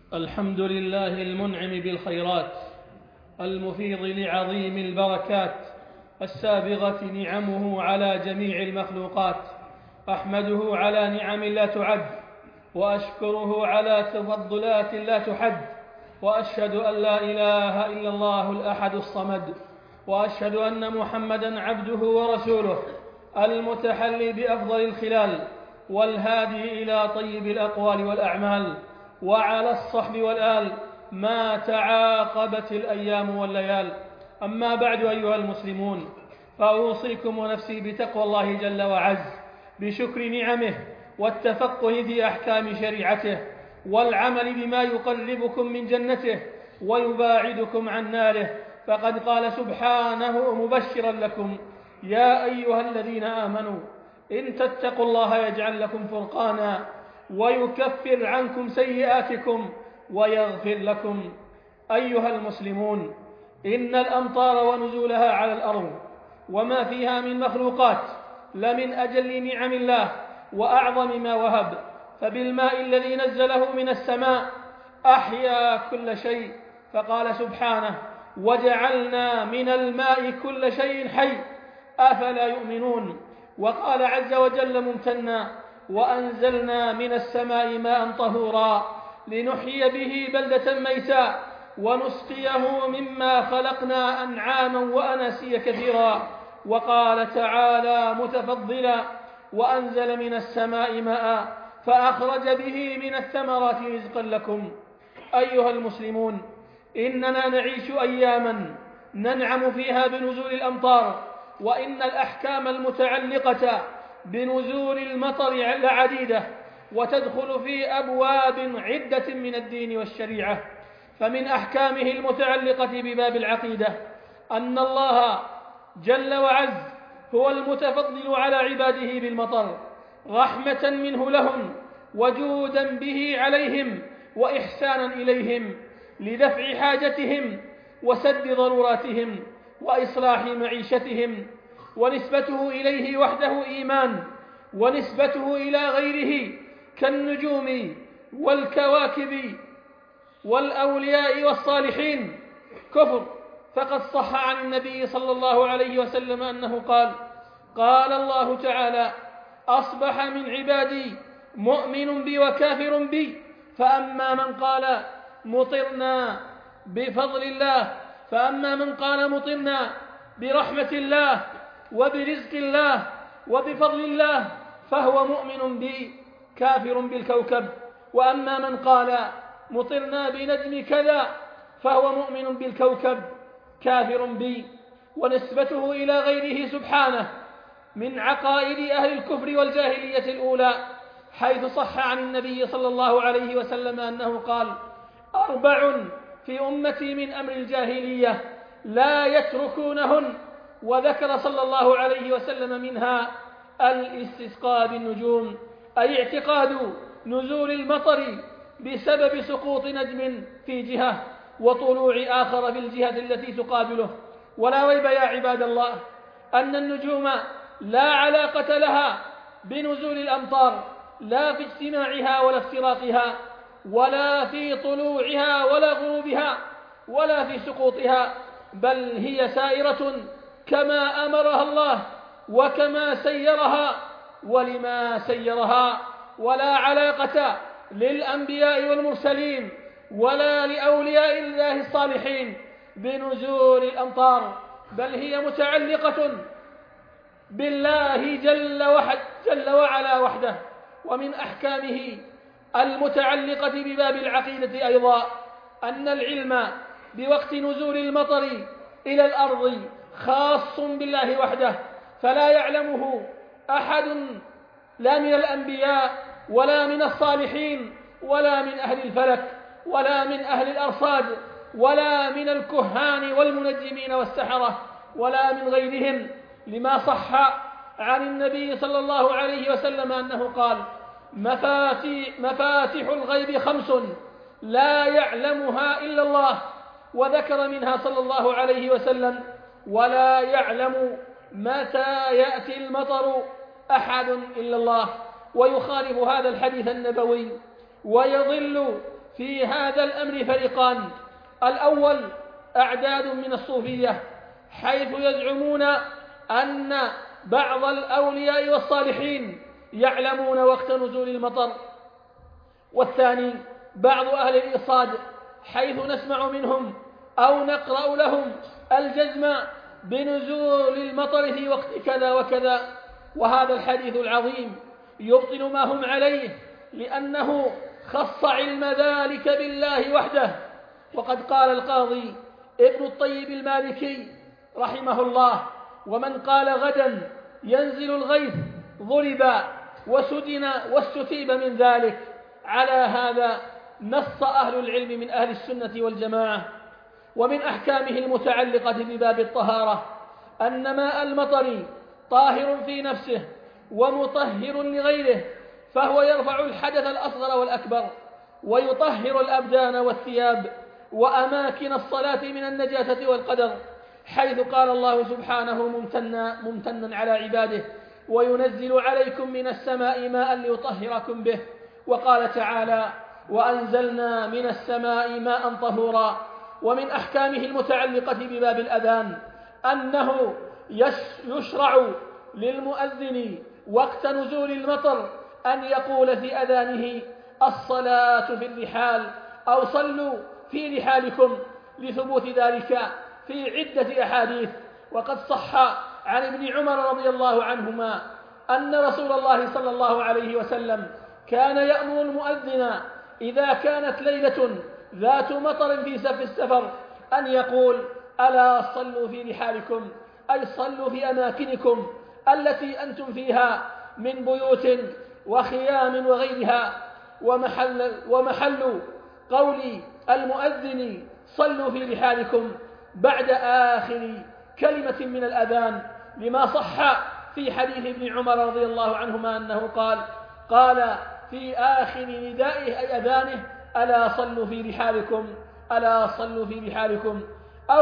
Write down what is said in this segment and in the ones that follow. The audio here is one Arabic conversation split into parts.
الحمد لله المنعم بالخيرات المفيض لعظيم البركات السابغة نعمه على جميع المخلوقات. أحمده على نعم لا تعد، وأشكره على تفضلات لا تحد، وأشهد أن لا إله إلا الله الأحد الصمد، وأشهد أن محمدًا عبده ورسوله المتحلي بأفضل الخلال والهادي إلى طيب الأقوال والأعمال، وعلى الصحب والآل ما تعاقبت الأيام والليال. أما بعد أيها المسلمون، فأوصيكم ونفسي بتقوى الله جل وعز، بشكر نعمه والتفقه في أحكام شريعته، والعمل بما يقربكم من جنته ويباعدكم عن ناره. فقد قال سبحانه مبشرا لكم: يا أيها الذين آمنوا إن تتقوا الله يجعل لكم فرقانا ويكفر عنكم سيئاتكم ويغفر لكم. أيها المسلمون، إن الأمطار ونزولها على الأرض وما فيها من مخلوقات لمن أجل نعم الله وأعظم ما وهب، فبالماء الذي نزله من السماء أحيا كل شيء، فقال سبحانه: وجعلنا من الماء كل شيء حي أفلا يؤمنون. وقال عز وجل ممتنا: وأنزلنا من السماء ماء طهورا لنحيي به بلدة ميتا ونسقيه مما خلقنا أنعاما وأناسيا كثيرا. وقال تعالى متفضلا: وأنزل من السماء ماء فأخرج به من الثمرات رزقا لكم. أيها المسلمون، إننا نعيش أياما ننعم فيها بنزول الأمطار، وإن الأحكام المتعلقة بنزول المطر لعديدة، وتدخل في أبواب عدة من الدين والشريعة. فمن أحكامه المتعلقة بباب العقيدة أن الله جل وعز هو المتفضل على عباده بالمطر، رحمة منه لهم وجودا به عليهم وإحسانا إليهم لدفع حاجتهم وسد ضروراتهم وإصلاح معيشتهم. ونسبته إليه وحده إيمان، ونسبته إلى غيره كالنجوم والكواكب والأولياء والصالحين كفر. فقد صح عن النبي صلى الله عليه وسلم أنه قال: قال الله تعالى: أصبح من عبادي مؤمن بي وكافر بي، فأما من قال مطرنا بفضل الله، فأما من قال مطرنا برحمة الله وبرزق الله وبفضل الله فهو مؤمن بي كافر بالكوكب، وأما من قال مطرنا بنجم كذا فهو مؤمن بالكوكب كافر بي. ونسبته إلى غيره سبحانه من عقائد أهل الكفر والجاهلية الأولى، حيث صح عن النبي صلى الله عليه وسلم أنه قال: 4 في أمتي من أمر الجاهلية لا يتركونهن. وذكر صلى الله عليه وسلم منها الاستسقاء بالنجوم، أي اعتقاد نزول المطر بسبب سقوط نجم في جهة وطلوع آخر في الجهة التي تقابله. ولا ريب يا عباد الله أن النجوم لا علاقة لها بنزول الأمطار، لا في اجتماعها ولا افتراقها، ولا في طلوعها ولا غروبها، ولا في سقوطها، بل هي سائرة كما أمرها الله وكما سيرها ولما سيرها. ولا علاقة للأنبياء والمرسلين ولا لأولياء الله الصالحين بنزول الأمطار، بل هي متعلقة بالله جل وعلا وحده. ومن أحكامه المتعلقة بباب العقيدة أيضا أن العلم بوقت نزول المطر إلى الأرض خاص بالله وحده، فلا يعلمه أحد لا من الأنبياء ولا من الصالحين ولا من أهل الفلك ولا من أهل الأرصاد ولا من الكهان والمنجمين والسحرة ولا من غيرهم، لما صح عن النبي صلى الله عليه وسلم أنه قال: مفاتح الغيب 5 لا يعلمها إلا الله. وذكر منها صلى الله عليه وسلم: ولا يعلم متى يأتي المطر أحد إلا الله. ويخالف هذا الحديث النبوي ويضل في هذا الأمر فريقان: الأول أعداد من الصوفية، حيث يزعمون أن بعض الأولياء والصالحين يعلمون وقت نزول المطر. والثاني بعض أهل الإصاد، حيث نسمع منهم أو نقرأ لهم الجزم بنزول المطر في وقت كذا وكذا. وهذا الحديث العظيم يبطل ما هم عليه، لأنه خص علم ذلك بالله وحده. وقد قال القاضي ابن الطيب المالكي رحمه الله: ومن قال غدا ينزل الغيث ضرب وسدن واستتيب من ذلك. على هذا نص أهل العلم من أهل السنة والجماعة. ومن أحكامه المتعلقة بباب الطهارة أن ماء المطر طاهر في نفسه ومطهر لغيره، فهو يرفع الحدث الأصغر والأكبر، ويطهر الأبدان والثياب وأماكن الصلاة من النجاسة والقدر، حيث قال الله سبحانه ممتنا على عباده: وينزل عليكم من السماء ماء ليطهركم به. وقال تعالى: وأنزلنا من السماء ماء طهورا. ومن أحكامه المتعلقة بباب الأذان أنه يشرع للمؤذن وقت نزول المطر أن يقول في أذانه: الصلاة في الرحال، أو صلوا في رحالكم، لثبوت ذلك في عدة أحاديث. وقد صح عن ابن عمر رضي الله عنهما أن رسول الله صلى الله عليه وسلم كان يأمر المؤذن إذا كانت ليلة ذات مطر في السفر أن يقول: ألا صلوا في رحالكم، أي صلوا في أماكنكم التي أنتم فيها من بيوت وخيام وغيرها. ومحل قول المؤذن صلوا في رحالكم بعد آخر كلمة من الأذان، لما صح في حديث ابن عمر رضي الله عنهما أنه قال في آخر ندائه أي أذانه: ألا صلوا في رحالكم، ألا صلوا في رحالكم، أو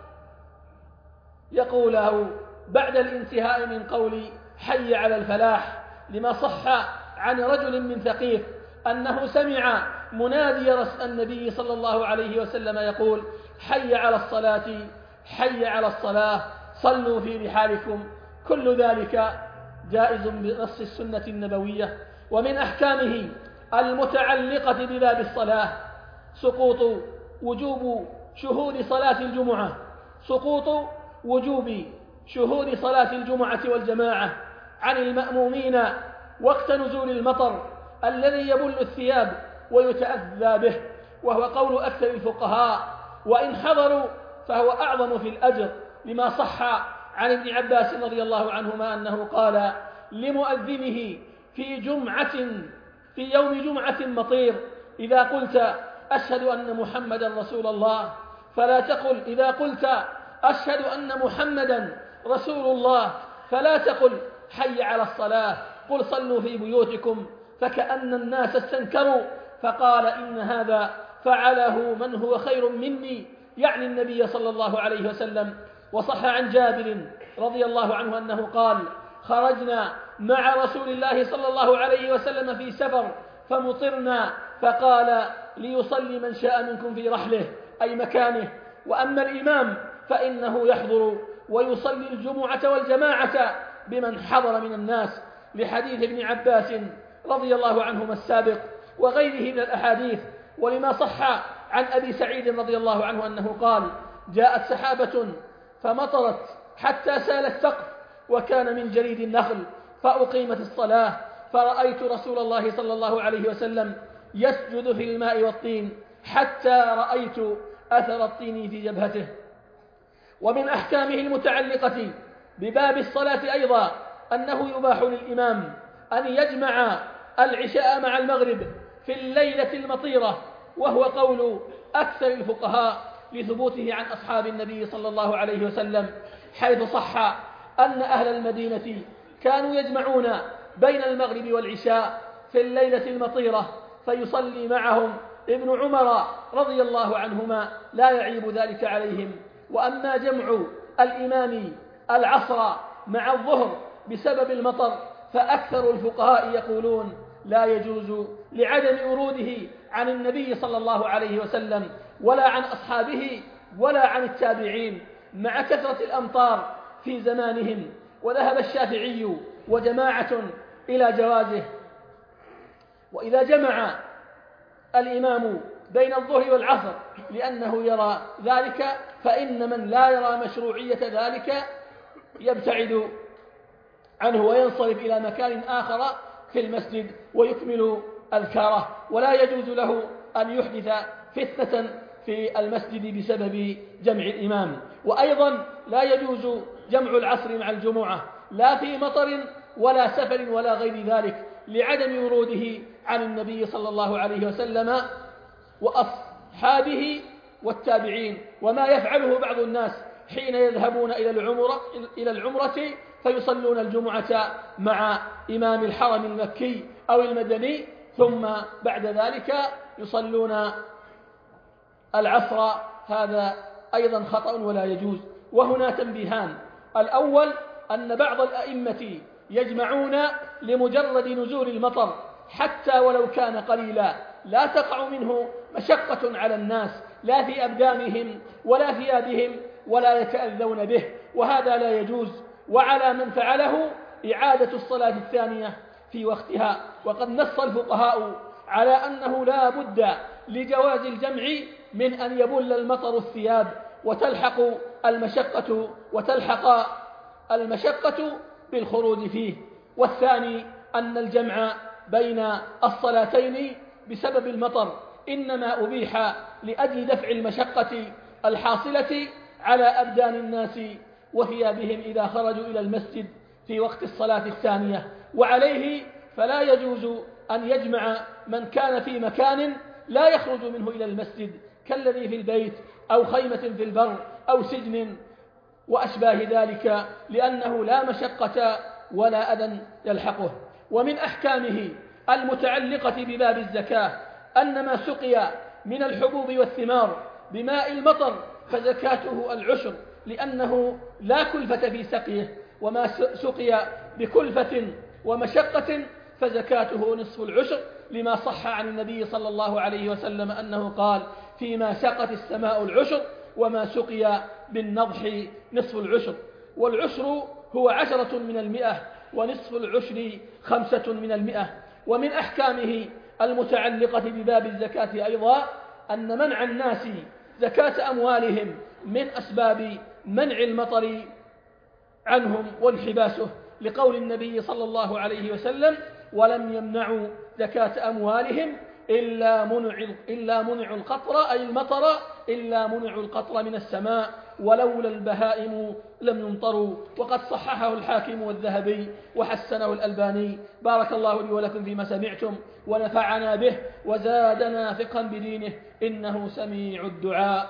يقوله بعد الانتهاء من قول حي على الفلاح، لما صح عن رجل من ثقيف أنه سمع منادي النبي صلى الله عليه وسلم يقول: حي على الصلاة، حي على الصلاة، صلوا في رحالكم. كل ذلك جائز بنص السنة النبوية. ومن أحكامه المتعلقة بباب الصلاة وجوب شهود صلاة الجمعة والجماعة عن المأمومين وقت نزول المطر الذي يبل الثياب ويتأذى به، وهو قول أكثر الفقهاء، وإن حضروا فهو أعظم في الأجر، لما صح عن ابن عباس رضي الله عنهما أنه قال لمؤذنه في يوم جمعة مطير: إذا قلت أشهد أن محمدا رسول الله فلا تقل إذا قلت أشهد أن محمدا رسول الله فلا تقل حي على الصلاة، قل صلوا في بيوتكم. فكأن الناس استنكروا، فقال: إن هذا فعله من هو خير مني، يعني النبي صلى الله عليه وسلم. وصح عن جابر رضي الله عنه أنه قال: خرجنا مع رسول الله صلى الله عليه وسلم في سفر فمطرنا، فقال: ليصلي من شاء منكم في رحله، أي مكانه، وأما الإمام فإنه يحضر ويصلي الجمعة والجماعة بمن حضر من الناس، لحديث ابن عباس رضي الله عنهما السابق وغيره من الأحاديث. ولما صح عن أبي سعيد رضي الله عنه أنه قال: جاءت سحابة فمطرت حتى سال السقف، وكان من جريد النخل، فأقيمت الصلاة، فرأيت رسول الله صلى الله عليه وسلم يسجد في الماء والطين حتى رأيت أثر الطين في جبهته. ومن أحكامه المتعلقة بباب الصلاة أيضا أنه يباح للإمام أن يجمع العشاء مع المغرب في الليلة المطيرة، وهو قول أكثر الفقهاء لثبوته عن أصحاب النبي صلى الله عليه وسلم، حيث صح أن أهل المدينة كانوا يجمعون بين المغرب والعشاء في الليلة المطيرة، فيصلي معهم ابن عمر رضي الله عنهما، لا يعيب ذلك عليهم. وأما جمع الإمام العصر مع الظهر بسبب المطر، فأكثر الفقهاء يقولون لا يجوز لعدم وروده عن النبي صلى الله عليه وسلم ولا عن أصحابه ولا عن التابعين مع كثرة الأمطار في زمانهم. وذهب الشافعي وجماعة إلى جوازه. وإذا جمع الإمام بين الظهر والعصر لأنه يرى ذلك، فإن من لا يرى مشروعية ذلك يبتعد عنه وينصرف إلى مكان آخر في المسجد ويكمل أذكاره، ولا يجوز له أن يحدث فتنة في المسجد بسبب جمع الإمام. وأيضا لا يجوز جمع العصر مع الجمعة لا في مطر ولا سفر ولا غير ذلك لعدم وروده عن النبي صلى الله عليه وسلم وأصحابه والتابعين. وما يفعله بعض الناس حين يذهبون إلى العمرة فيصلون الجمعة مع إمام الحرم المكي أو المدني، ثم بعد ذلك يصلون العصر، هذا أيضا خطأ ولا يجوز. وهنا تنبيهان: الأول أن بعض الأئمة يجمعون لمجرد نزول المطر حتى ولو كان قليلا لا تقع منه مشقة على الناس لا في أبدانهم ولا ثيابهم ولا يتأذون به، وهذا لا يجوز. وعلى من فعله إعادة الصلاة الثانية في وقتها. وقد نص الفقهاء على أنه لا بد لجواز الجمع من أن يبل المطر الثياب وتلحق المشقة بالخروج فيه. والثاني أن الجمع بين الصلاتين بسبب المطر إنما أبيح لأجل دفع المشقة الحاصلة على أبدان الناس وثيابهم إذا خرجوا إلى المسجد في وقت الصلاة الثانية. وعليه فلا يجوز أن يجمع من كان في مكان لا يخرج منه إلى المسجد كالذي في البيت أو خيمة في البر أو سجن وأشباه ذلك، لأنه لا مشقة ولا أذى يلحقه. ومن أحكامه المتعلقة بباب الزكاة أن ما سقي من الحبوب والثمار بماء المطر فزكاته العشر، لأنه لا كلفة في سقيه، وما سقي بكلفة ومشقة فزكاته نصف العشر، لما صح عن النبي صلى الله عليه وسلم أنه قال: فيما سقت السماء العشر وما سقي بالنضح نصف العشر. والعشر هو 10% ونصف العشر 5%. ومن أحكامه المتعلقة بباب الزكاة أيضا أن منع الناس زكاة أموالهم من أسباب منع المطر عنهم وانحباسه، لقول النبي صلى الله عليه وسلم: ولم يمنعوا زكاة أموالهم إلا منعوا القطر، أي المطر، إلا منعوا القطر من السماء ولولا البهائم لم يمطروا. وقد صححه الحاكم والذهبي وحسنه الألباني. بارك الله لي ولكم فيما سمعتم ونفعنا به وزادنا فقها بدينه، إنه سميع الدعاء.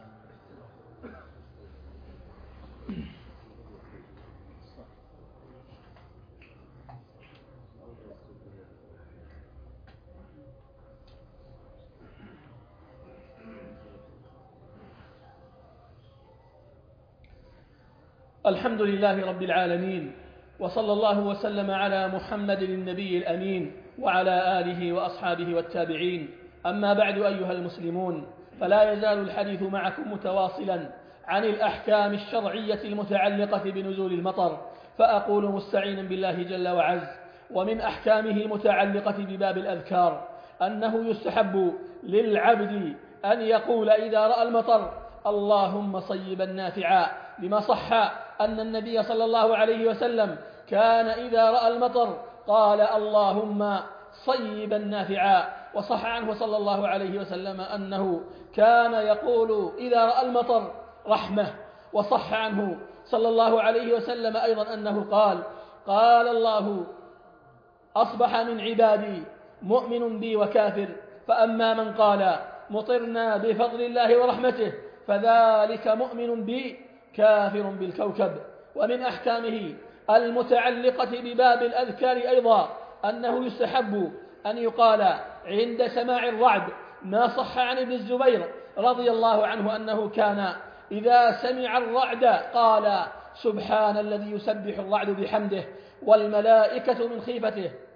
الحمد لله رب العالمين، وصلى الله وسلم على محمد النبي الأمين وعلى آله وأصحابه والتابعين. أما بعد أيها المسلمون، فلا يزال الحديث معكم متواصلا عن الأحكام الشرعية المتعلقة بنزول المطر، فأقول مستعينا بالله جل وعز: ومن أحكامه المتعلقة بباب الأذكار أنه يستحب للعبد أن يقول إذا رأى المطر: اللهم صيبا نافعا، لما صح أن النبي صلى الله عليه وسلم كان إذا رأى المطر قال: اللهم صيبا نافعا. وصح عنه صلى الله عليه وسلم أنه كان يقول إذا رأى المطر: رحمة. وصح عنه صلى الله عليه وسلم أيضا أنه قال الله: أصبح من عبادي مؤمن بي وكافر، فأما من قال مطرنا بفضل الله ورحمته فذلك مؤمن بي كافر بالكوكب. ومن أحكامه المتعلقة بباب الأذكار أيضا أنه يستحب أن يقال عند سماع الرعد، ما صح عن ابن الزبير رضي الله عنه أنه كان إذا سمع الرعد قال: سبحان الذي يسبح الرعد بحمده والملائكة من خيفته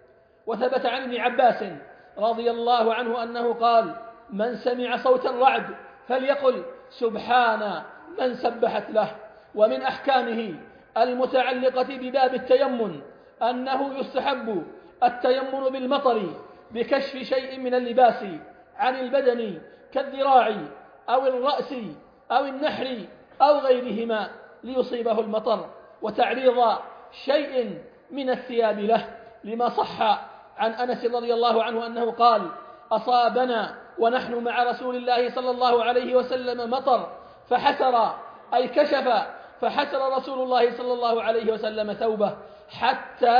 وثبت عن ابن عباس رضي الله عنه أنه قال: من سمع صوت الرعد فليقل سبحان من سبحت له. ومن أحكامه المتعلقة بباب التيمم أنه يستحب التيمم بالمطر بكشف شيء من اللباس عن البدن كالذراع أو الرأس أو النحر أو غيرهما ليصيبه المطر، وتعريض شيء من الثياب له، لما صح عن أنس رضي الله عنه أنه قال: أصابنا ونحن مع رسول الله صلى الله عليه وسلم مطر فحسر، أي كشف، فحسر رسول الله صلى الله عليه وسلم ثوبه حتى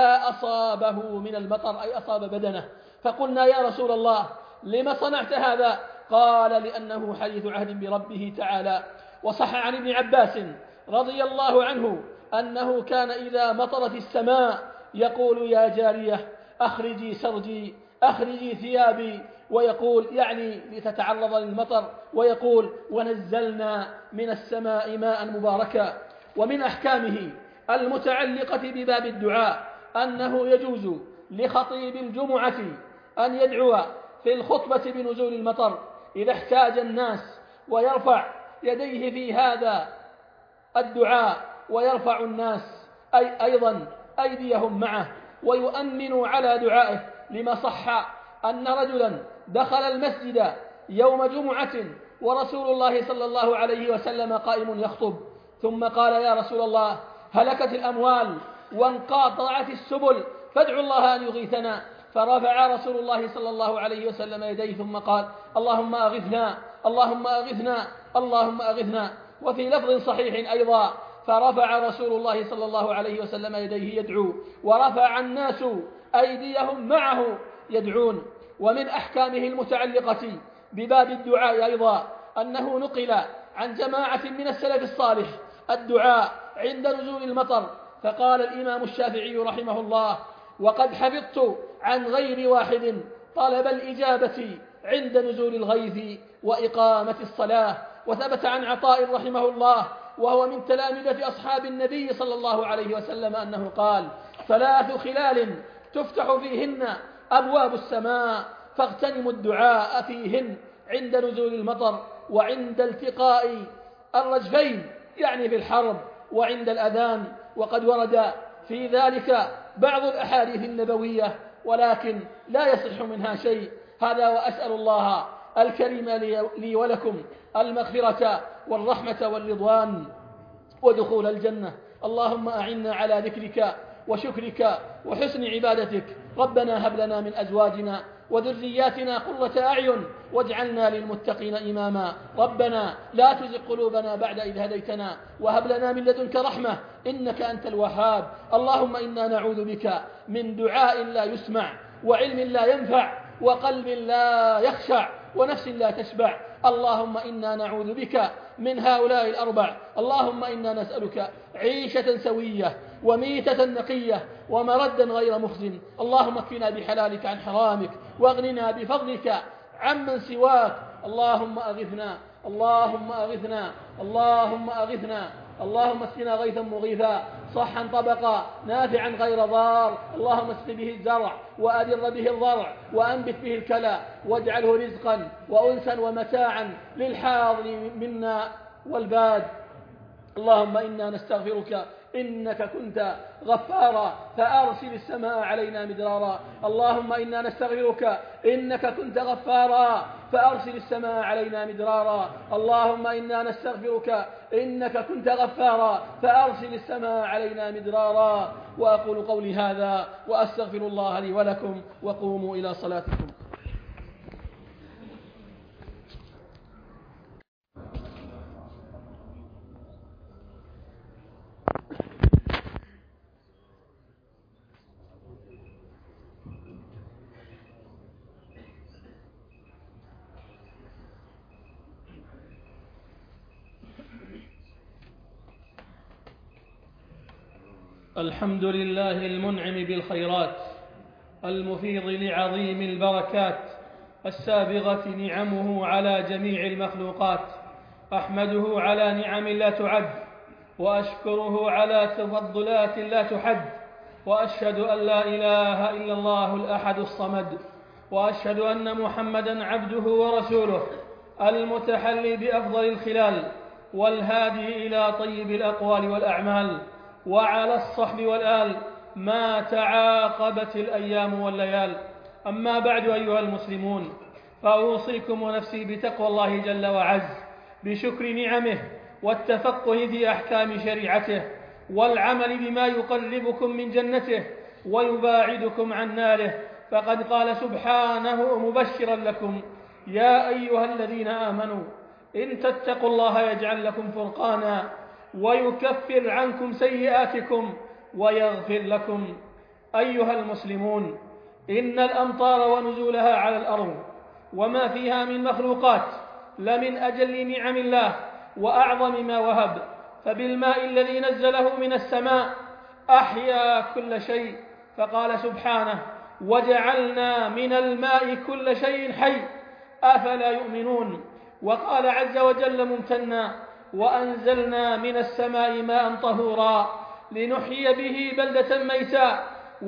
أصابه من المطر، أي أصاب بدنه. فقلنا: يا رسول الله لما صنعت هذا؟ قال: لأنه حديث عهد بربه تعالى. وصح عن ابن عباس رضي الله عنه أنه كان إذا مطرت السماء يقول: يا جارية أخرجي سرجي، أخرجي ثيابي، ويقول يعني لتتعرض للمطر، ويقول: ونزلنا من السماء ماء مباركا. ومن أحكامه المتعلقة بباب الدعاء أنه يجوز لخطيب الجمعة أن يدعو في الخطبة بنزول المطر إذا احتاج الناس، ويرفع يديه في هذا الدعاء، ويرفع الناس أيضا أيديهم معه، ويؤمن على دعائه، لما صح أن رجلا دخل المسجد يوم جمعة ورسول الله صلى الله عليه وسلم قائم يخطب، ثم قال: يا رسول الله هلكت الأموال وانقطعت السبل فادعوا الله أن يغيثنا. فرفع رسول الله صلى الله عليه وسلم يديه ثم قال: اللهم أغثنا، اللهم أغثنا، اللهم أغثنا. وفي لفظ صحيح أيضا: فرفع رسول الله صلى الله عليه وسلم يديه يدعو، ورفع الناس أيديهم معه يدعون. ومن أحكامه المتعلقة بباب الدعاء أيضا أنه نقل عن جماعة من السلف الصالح الدعاء عند نزول المطر، فقال الإمام الشافعي رحمه الله: وقد حفظت عن غير واحد طلب الإجابة عند نزول الغيث وإقامة الصلاة. وثبت عن عطاء رحمه الله وهو من تلامذة أصحاب النبي صلى الله عليه وسلم أنه قال: 3 خلال تفتح فيهن أبواب السماء فاغتنموا الدعاء فيهن عند نزول المطر، وعند التقاء الرجفين يعني في الحرب، وعند الأذان. وقد ورد في ذلك بعض الأحاديث النبوية ولكن لا يصح منها شيء. هذا، وأسأل الله الكريم لي ولكم المغفرة والرحمة والرضوان ودخول الجنة. اللهم أعنا على ذكرك وشكرك وحسن عبادتك. ربنا هب لنا من أزواجنا وذرياتنا قرة أعين واجعلنا للمتقين إماما. ربنا لا تزغ قلوبنا بعد إذ هديتنا وهب لنا من لدنك رحمة إنك أنت الوهاب. اللهم إنا نعوذ بك من دعاء لا يسمع، وعلم لا ينفع، وقلب لا يخشع، ونفس لا تشبع. اللهم إنا نعوذ بك من هؤلاء الأربع. اللهم إنا نسألك عيشة سوية وميتة نقية ومردا غير مخزن. اللهم اكفنا بحلالك عن حرامك واغننا بفضلك عمن سواك. اللهم أغثنا، اللهم أغثنا، اللهم أغثنا، اللهم اسقنا غيثا مغيثا صحا طبقا نافعا غير ضار. اللهم اسق به الزرع وأدر به الضرع وأنبت به الكلى واجعله رزقا وأنسا ومتاعا للحاضر منا والباد. اللهم إنا نستغفرك إنك كنت غفارا فأرسل السماء علينا مدرارا. اللهم إنا نستغفرك إنك كنت غفارا فأرسل السماء علينا مدرارا. اللهم إنا نستغفرك إنك كنت غفارا فأرسل السماء علينا مدرارا. وأقول قولي هذا وأستغفر الله لي ولكم، وقوموا إلى صلاتكم. الحمد لله المنعم بالخيرات المفيض لعظيم البركات السابغة نعمه على جميع المخلوقات. أحمده على نعم لا تعد، وأشكره على تفضلات لا تحد، وأشهد أن لا إله إلا الله الأحد الصمد، وأشهد أن محمدًا عبده ورسوله المتحلي بأفضل الخلال والهادي إلى طيب الأقوال والأعمال، وعلى الصحب والآل ما تعاقبت الأيام والليال. أما بعد أيها المسلمون، فأوصيكم ونفسي بتقوى الله جل وعز، بشكر نعمه والتفقه في أحكام شريعته، والعمل بما يقربكم من جنته ويباعدكم عن ناره. فقد قال سبحانه مبشرا لكم: يا أيها الذين آمنوا إن تتقوا الله يجعل لكم فرقانا ويكفر عنكم سيئاتكم ويغفر لكم. أيها المسلمون، إن الأمطار ونزولها على الأرض وما فيها من مخلوقات لمن أجل نعم الله وأعظم ما وهب، فبالماء الذي نزله من السماء أحيا كل شيء، فقال سبحانه: وجعلنا من الماء كل شيء حي أفلا يؤمنون. وقال عز وجل ممتنا: وأنزلنا من السماء ماء طهورا لنحيي به بلدة ميتا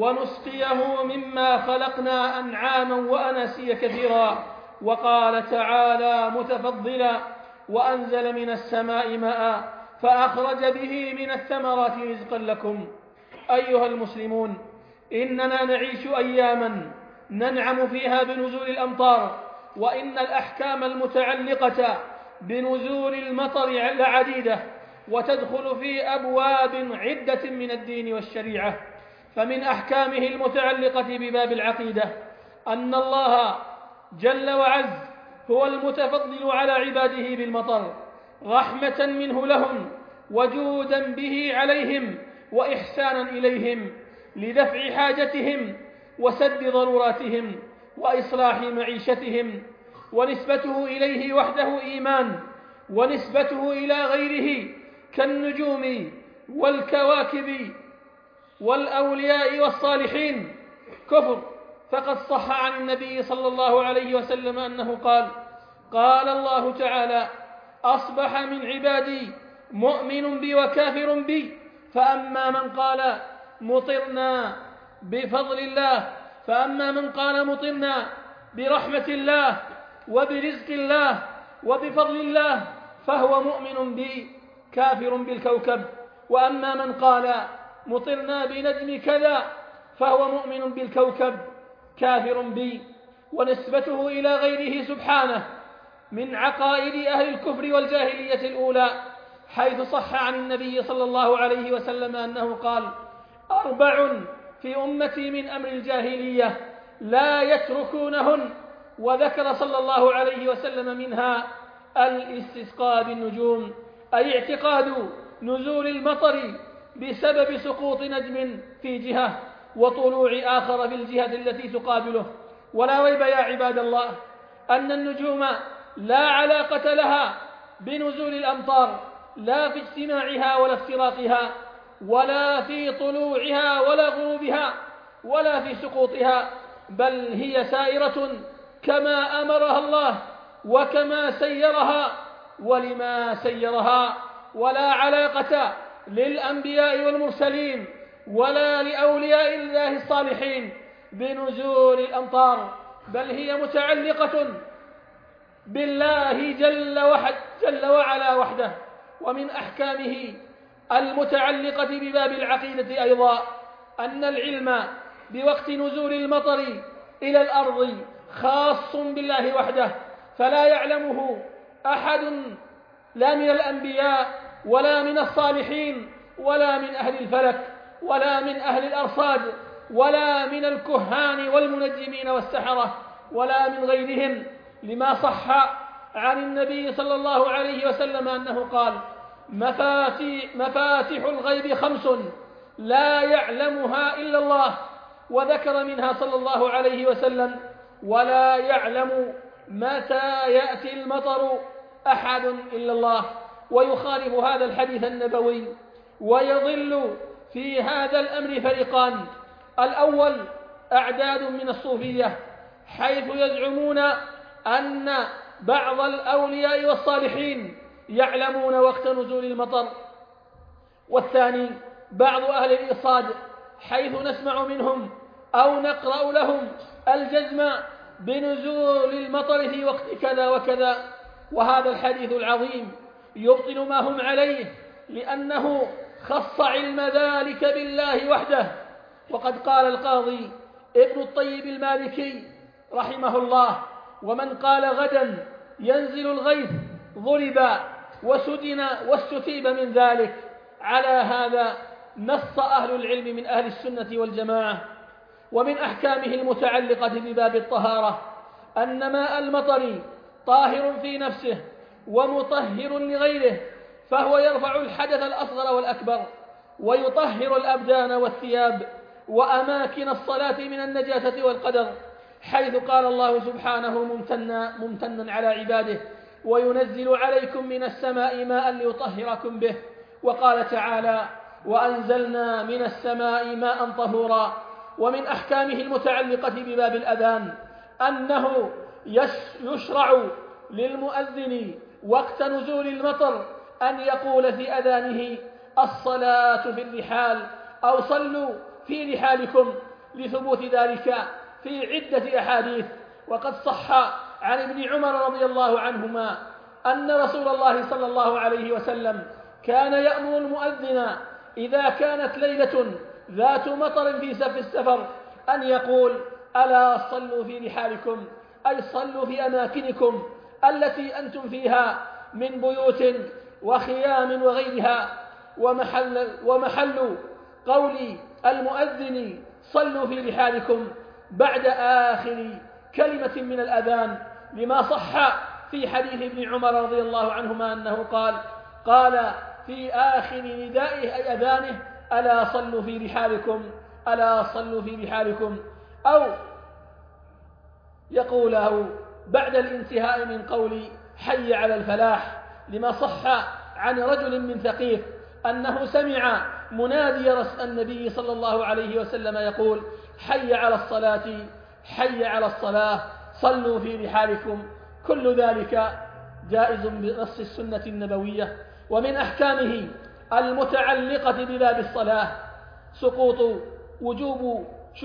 ونسقيه مما خلقنا أنعاما وأناسيا كثيرا. وقال تعالى متفضلا: وأنزل من السماء ماء فأخرج به من الثمرات رزقا لكم. أيها المسلمون، إننا نعيش أياما ننعم فيها بنزول الأمطار، وإن الأحكام المتعلقة بنزول المطر لعديدة، وتدخل في أبواب عدة من الدين والشريعة. فمن أحكامه المتعلقة بباب العقيدة أن الله جل وعز هو المتفضل على عباده بالمطر، رحمة منه لهم وجودا به عليهم وإحسانا إليهم لدفع حاجتهم وسد ضروراتهم وإصلاح معيشتهم. ونسبته إليه وحده إيمان، ونسبته إلى غيره كالنجوم والكواكب والأولياء والصالحين كفر. فقد صح عن النبي صلى الله عليه وسلم أنه قال: قال الله تعالى: أصبح من عبادي مؤمن بي وكافر بي، فأما من قال مطرنا بفضل الله، فأما من قال مطرنا برحمة الله وبرزق الله وبفضل الله فهو مؤمن بي كافر بالكوكب، وأما من قال مطرنا بنجم كذا فهو مؤمن بالكوكب كافر بي. ونسبته إلى غيره سبحانه من عقائد أهل الكفر والجاهلية الأولى، حيث صح عن النبي صلى الله عليه وسلم أنه قال: 4 في أمتي من أمر الجاهلية لا يتركونهن. وذكر صلى الله عليه وسلم منها الاستسقاء بالنجوم، أي اعتقاد نزول المطر بسبب سقوط نجم في جهة وطلوع آخر في الجهة التي تقابله. ولا ريب يا عباد الله أن النجوم لا علاقة لها بنزول الأمطار، لا في اجتماعها ولا افتراقها، ولا في طلوعها ولا غروبها، ولا في سقوطها، بل هي سائرة كما أمرها الله وكما سيرها ولما سيرها. ولا علاقة للأنبياء والمرسلين ولا لأولياء الله الصالحين بنزول الأمطار، بل هي متعلقة بالله جل وعلا وحده. ومن أحكامه المتعلقة بباب العقيدة أيضا أن العلم بوقت نزول المطر إلى الأرض خاص بالله وحده، فلا يعلمه أحد لا من الأنبياء ولا من الصالحين ولا من أهل الفلك ولا من أهل الأرصاد ولا من الكهان والمنجمين والسحرة ولا من غيرهم، لما صح عن النبي صلى الله عليه وسلم أنه قال: مفاتح الغيب 5 لا يعلمها إلا الله. وذكر منها صلى الله عليه وسلم: ولا يعلم متى يأتي المطر أحد إلا الله. ويخالف هذا الحديث النبوي ويضل في هذا الأمر فريقان: الأول أعداد من الصوفية، حيث يزعمون أن بعض الأولياء والصالحين يعلمون وقت نزول المطر. والثاني بعض أهل الإرصاد حيث نسمع منهم أو نقرأ لهم الجزم بنزول المطر في وقت كذا وكذا، وهذا الحديث العظيم يبطل ما هم عليه، لأنه خص علم ذلك بالله وحده. وقد قال القاضي ابن الطيب المالكي رحمه الله: ومن قال غدا ينزل الغيث ضرب وسدن واستتيب من ذلك. على هذا نص أهل العلم من أهل السنة والجماعة. ومن أحكامه المتعلقة بباب الطهارة أن ماء المطر طاهر في نفسه ومطهر لغيره، فهو يرفع الحدث الأصغر والأكبر، ويطهر الأبدان والثياب وأماكن الصلاة من النجاسة والقدر، حيث قال الله سبحانه ممتنا على عباده: وينزل عليكم من السماء ماء ليطهركم به. وقال تعالى: وأنزلنا من السماء ماء طهورا. ومن أحكامه المتعلقة بباب الأذان أنه يشرع للمؤذن وقت نزول المطر أن يقول في أذانه: الصلاة في الرحال، أو صلوا في رحالكم، لثبوت ذلك في عدة أحاديث. وقد صح عن ابن عمر رضي الله عنهما أن رسول الله صلى الله عليه وسلم كان يأمر المؤذن إذا كانت ليلة ذات مطر في السفر أن يقول: ألا صلوا في رحالكم، أي صلوا في أماكنكم التي أنتم فيها من بيوت وخيام وغيرها. ومحل قول المؤذن صلوا في رحالكم بعد آخر كلمة من الأذان، لما صح في حديث ابن عمر رضي الله عنهما أنه قال في آخر ندائه أي أذانه: ألا صلوا في رحالكم، ألا صلوا في رحالكم، أو يقوله بعد الانتهاء من قول حي على الفلاح، لما صح عن رجل من ثقيف أنه سمع منادي النبي صلى الله عليه وسلم يقول: حي على الصلاة، حي على الصلاة، صلوا في رحالكم. كل ذلك جائز بنص السنة النبوية. ومن أحكامه المتعلقة بباب الصلاة سقوط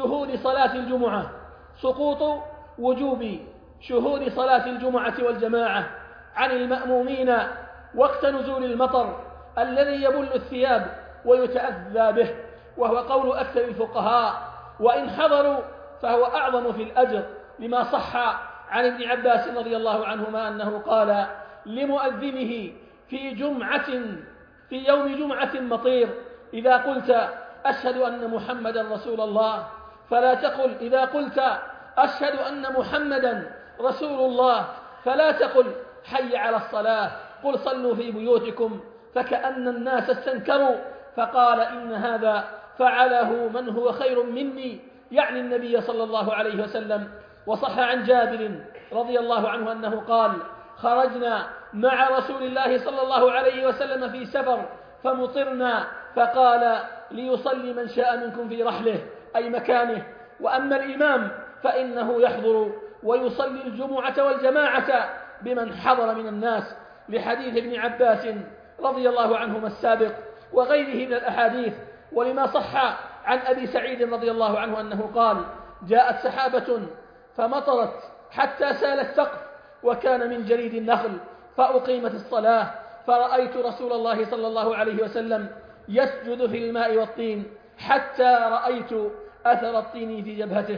وجوب شهود صلاة الجمعة والجماعة عن المأمومين وقت نزول المطر الذي يبل الثياب ويتأذى به، وهو قول أكثر الفقهاء، وإن حضروا فهو أعظم في الأجر، لما صح عن ابن عباس رضي الله عنهما أنه قال لمؤذنه في يوم جمعة مطير: إذا قلت أشهد أن محمدا رسول الله فلا تقل إذا قلت أشهد أن محمدا رسول الله فلا تقل حي على الصلاة، قل صلوا في بيوتكم، فكأن الناس استنكروا، فقال: إن هذا فعله من هو خير مني، يعني النبي صلى الله عليه وسلم. وصح عن جابر رضي الله عنه أنه قال: خرجنا مع رسول الله صلى الله عليه وسلم في سفر فمطرنا، فقال: ليصلي من شاء منكم في رحله، أي مكانه، وأما الإمام فإنه يحضر ويصلي الجمعة والجماعة بمن حضر من الناس، لحديث ابن عباس رضي الله عنهما السابق وغيره من الأحاديث. ولما صح عن أبي سعيد رضي الله عنه أنه قال: جاءت سحابة فمطرت حتى سال السقف، وكان من جريد النخل، فأقيمت الصلاة، فرأيت رسول الله صلى الله عليه وسلم يسجد في الماء والطين حتى رأيت أثر الطين في جبهته.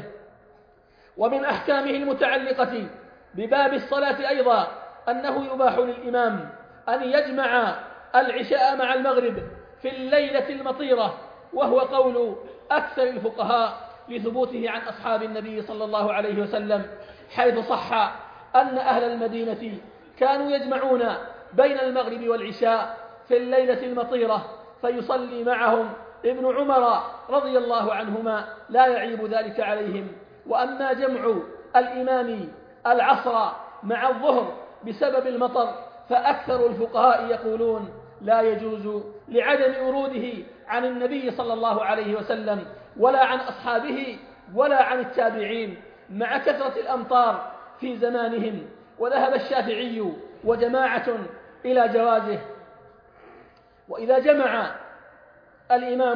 ومن أحكامه المتعلقة بباب الصلاة أيضا أنه يباح للإمام أن يجمع العشاء مع المغرب في الليلة المطيرة، وهو قول أكثر الفقهاء لثبوته عن أصحاب النبي صلى الله عليه وسلم، حيث صح أن أهل المدينة كانوا يجمعون بين المغرب والعشاء في الليلة المطيرة، فيصلي معهم ابن عمر رضي الله عنهما، لا يعيب ذلك عليهم. وأما جمع الإمام العصر مع الظهر بسبب المطر فأكثر الفقهاء يقولون لا يجوز، لعدم وروده عن النبي صلى الله عليه وسلم ولا عن أصحابه ولا عن التابعين، مع كثرة الأمطار في زمانهم. وذهب الشافعي وجماعة إلى جوازه. وإذا جمع الإمام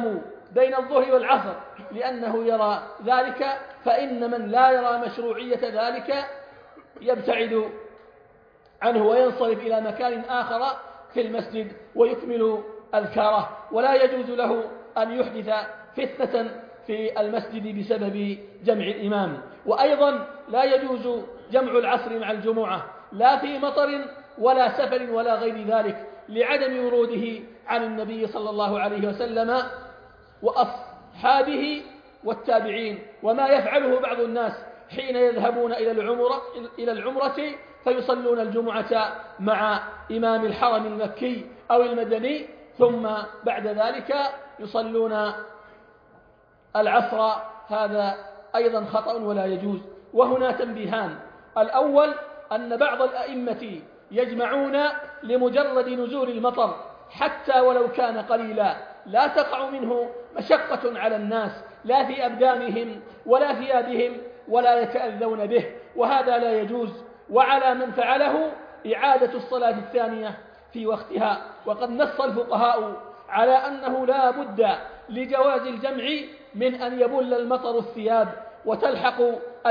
بين الظهر والعصر لأنه يرى ذلك، فإن من لا يرى مشروعية ذلك يبتعد عنه وينصرف إلى مكان آخر في المسجد ويكمل أذكاره، ولا يجوز له أن يحدث فتنة في المسجد بسبب جمع الإمام. وأيضا لا يجوز جمع العصر مع الجمعة لا في مطر ولا سفر ولا غير ذلك، لعدم وروده عن النبي صلى الله عليه وسلم وأصحابه والتابعين، وما يفعله بعض الناس حين يذهبون إلى العمرة فيصلون الجمعة مع إمام الحرم المكي أو المدني، ثم بعد ذلك يصلون العصر، هذا أيضا خطأ ولا يجوز. وهنا تنبيهان: الأول أن بعض الأئمة يجمعون لمجرد نزول المطر حتى ولو كان قليلا، لا تقع منه مشقة على الناس لا في أبدانهم ولا ثيابهم ولا يتأذون به، وهذا لا يجوز. وعلى من فعله إعادة الصلاة الثانية في وقتها. وقد نص الفقهاء على أنه لا بد لجواز الجمع من أن يبل المطر الثياب وتلحق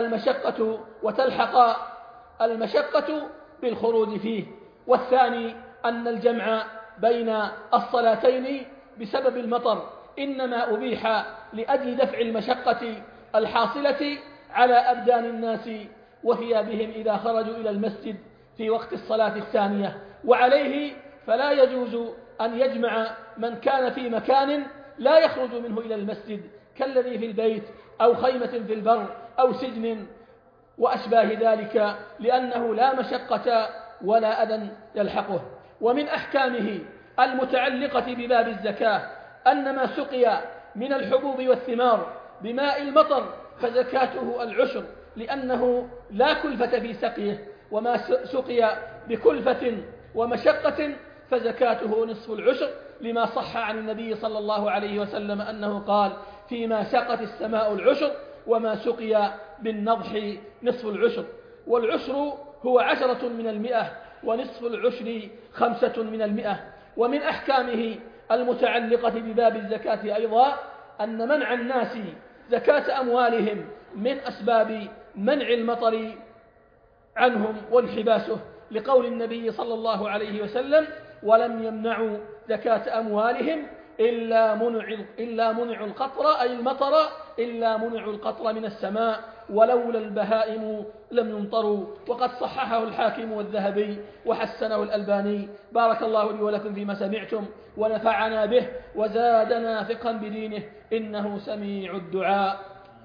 المشقة بالخروج فيه. والثاني أن الجمع بين الصلاتين بسبب المطر إنما أبيح لأجل دفع المشقة الحاصلة على أبدان الناس وثيابهم إذا خرجوا إلى المسجد في وقت الصلاة الثانية. وعليه فلا يجوز أن يجمع من كان في مكان لا يخرج منه إلى المسجد كالذي في البيت أو خيمة في البر أو سجن وأشباه ذلك، لأنه لا مشقة ولا أذى يلحقه. ومن أحكامه المتعلقة بباب الزكاة أن ما سقي من الحبوب والثمار بماء المطر فزكاته العشر، لأنه لا كلفة في سقيه، وما سقي بكلفة ومشقة فزكاته نصف العشر، لما صح عن النبي صلى الله عليه وسلم أنه قال: فيما سقت السماء العشر وما سقي بالنضح نصف العشر. والعشر هو 10% ونصف العشر 5%. ومن أحكامه المتعلقة بباب الزكاة أيضا أن منع الناس زكاة أموالهم من أسباب منع المطر عنهم وانحباسه، لقول النبي صلى الله عليه وسلم: ولم يمنعوا زكاة أموالهم إلا منع القطر، أي المطر، إلا منع القطر من السماء، ولولا البهائم لم يمطروا. وقد صححه الحاكم والذهبي وحسنه الألباني. بارك الله لي ولكم فيما سمعتم ونفعنا به وزادنا فقها بدينه، إنه سميع الدعاء.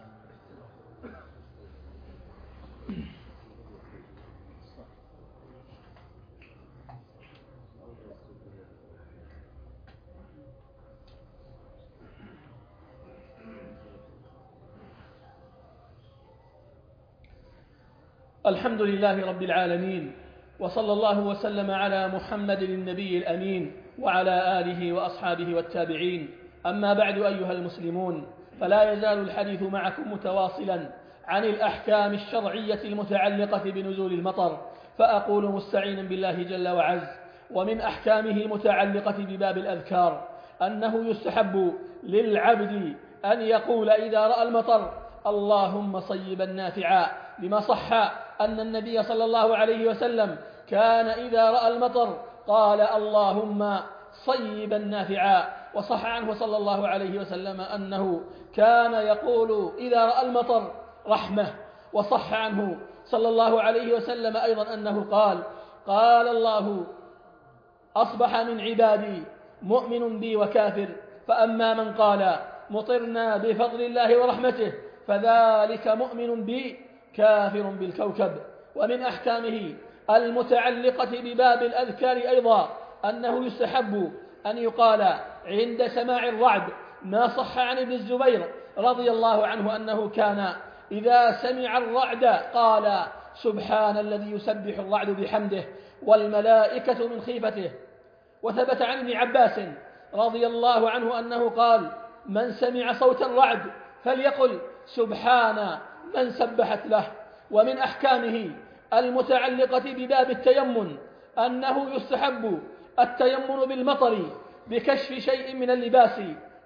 الحمد لله رب العالمين، وصلى الله وسلم على محمد النبي الأمين وعلى آله وأصحابه والتابعين. أما بعد أيها المسلمون، فلا يزال الحديث معكم متواصلا عن الأحكام الشرعية المتعلقة بنزول المطر، فأقول مستعينا بالله جل وعز: ومن أحكامه المتعلقة بباب الأذكار أنه يستحب للعبد أن يقول إذا رأى المطر: اللهم صيبا نافعا، لما صح أن النبي صلى الله عليه وسلم كان إذا رأى المطر قال: اللهم صيبا نافعا. وصح عنه صلى الله عليه وسلم أنه كان يقول إذا رأى المطر: رحمة. وصح عنه صلى الله عليه وسلم أيضا أنه قال الله: أصبح من عبادي مؤمن بي وكافر، فأما من قال مطرنا بفضل الله ورحمته فذلك مؤمن بي كافر بالكوكب. ومن أحكامه المتعلقة بباب الأذكار أيضا أنه يستحب أن يقال عند سماع الرعد، ما صح عن ابن الزبير رضي الله عنه أنه كان إذا سمع الرعد قال: سبحان الذي يسبح الرعد بحمده والملائكة من خيفته. وثبت عن ابن عباس رضي الله عنه أنه قال: من سمع صوت الرعد فليقل سبحان من سبحت له. ومن أحكامه المتعلقة بباب التيمم أنه يستحب التيمم بالمطر بكشف شيء من اللباس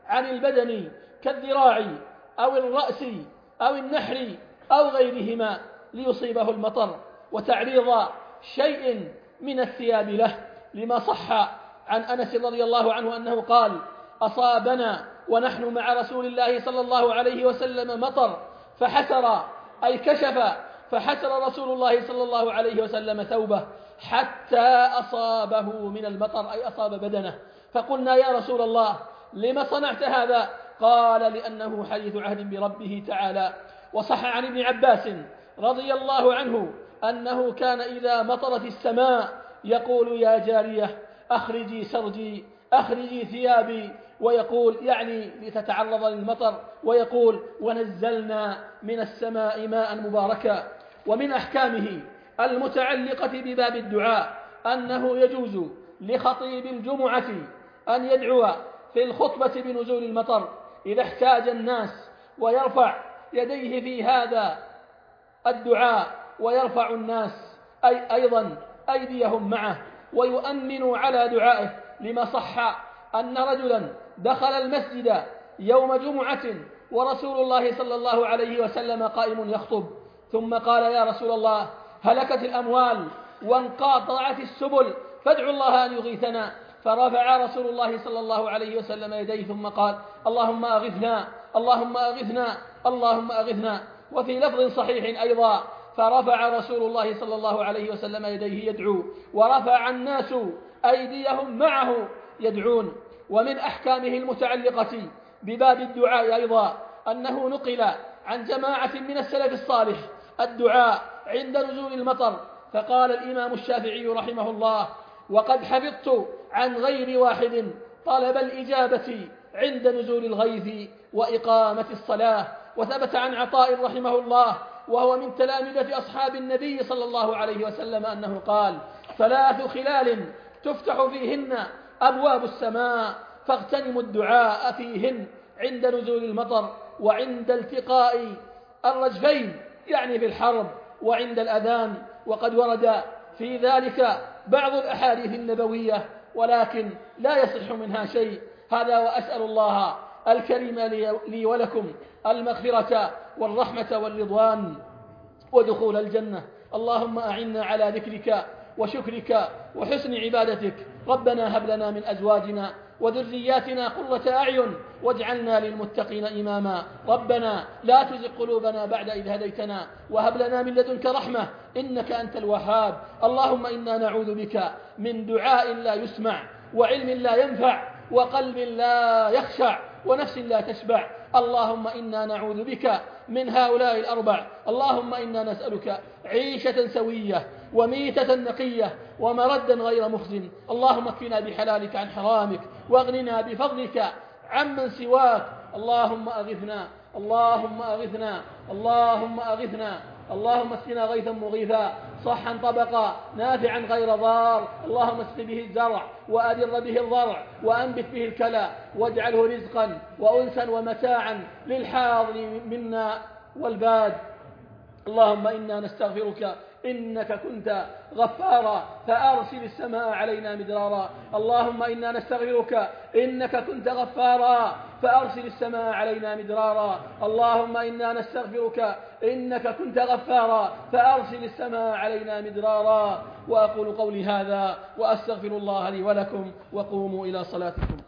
عن البدن كالذراع أو الرأس أو النحر أو غيرهما ليصيبه المطر، وتعريض شيء من الثياب له، لما صح عن أنس رضي الله عنه أنه قال: أصابنا ونحن مع رسول الله صلى الله عليه وسلم مطر فحسر، أي كشف، فحسر رسول الله صلى الله عليه وسلم ثوبه حتى أصابه من المطر، أي أصاب بدنه. فقلنا: يا رسول الله لما صنعت هذا؟ قال: لأنه حديث عهد بربه تعالى. وصح عن ابن عباس رضي الله عنه أنه كان إذا مطرت السماء يقول: يا جارية أخرجي سرجي، أخرجي ثيابي، ويقول يعني لتتعرض للمطر، ويقول: ونزلنا من السماء ماء مباركا. ومن أحكامه المتعلقة بباب الدعاء أنه يجوز لخطيب الجمعة أن يدعو في الخطبة بنزول المطر إذا احتاج الناس، ويرفع يديه في هذا الدعاء، ويرفع الناس أيضا أيديهم معه، ويؤمن على دعائه، لما صح أن رجلا دخل المسجد يوم جمعة ورسول الله صلى الله عليه وسلم قائم يخطب، ثم قال: يا رسول الله هلكت الأموال وانقطعت السبل فادعوا الله أن يغيثنا. فرفع رسول الله صلى الله عليه وسلم يديه ثم قال: اللهم أغثنا، اللهم أغثنا، اللهم أغثنا. وفي لفظ صحيح أيضا: فرفع رسول الله صلى الله عليه وسلم يديه يدعو، ورفع الناس أيديهم معه يدعون. ومن أحكامه المتعلقة بباب الدعاء أيضا أنه نقل عن جماعة من السلف الصالح الدعاء عند نزول المطر، فقال الإمام الشافعي رحمه الله: وقد حفظت عن غير واحد طلب الإجابة عند نزول الغيث وإقامة الصلاة. وثبت عن عطاء رحمه الله وهو من تلامذة أصحاب النبي صلى الله عليه وسلم أنه قال: 3 خلال تفتح فيهن أبواب السماء فاغتنموا الدعاء فيهن عند نزول المطر، وعند التقاء الرجفين يعني في الحرب، وعند الأذان. وقد ورد في ذلك بعض الأحاديث النبوية ولكن لا يصح منها شيء. هذا، وأسأل الله الكريم لي ولكم المغفرة والرحمة والرضوان ودخول الجنة. اللهم أعنا على ذكرك وشكرك وحسن عبادتك. ربنا هب لنا من أزواجنا وذرياتنا قرة أعين واجعلنا للمتقين إماما. ربنا لا تزغ قلوبنا بعد إذ هديتنا وهب لنا من لدنك رحمة إنك أنت الوهاب. اللهم إنا نعوذ بك من دعاء لا يسمع، وعلم لا ينفع، وقلب لا يخشع، ونفس لا تشبع. اللهم إنا نعوذ بك من هؤلاء الأربع. اللهم إنا نسألك عيشة سوية وميتة نقية ومردا غير مخزن. اللهم اكفنا بحلالك عن حرامك واغننا بفضلك عمن سواك. اللهم أغثنا، اللهم أغثنا، اللهم أغثنا، اللهم اسقنا غيثا مغيثا صحا طبقا نافعا غير ضار. اللهم اسق به الزرع وأدر به الضرع وأنبت به الكلى واجعله رزقا وأنسا ومتاعا للحاضر منا والباد. اللهم إنا نستغفرك إنك كنت غفارا فأرسل السماء علينا مدرارا. اللهم إنا نستغفرك إنك كنت غفارا فأرسل السماء علينا مدرارا. اللهم إنا نستغفرك إنك كنت غفارا فأرسل السماء علينا مدرارا. وأقول قولي هذا وأستغفر الله لي ولكم، وقوموا إلى صلاتكم.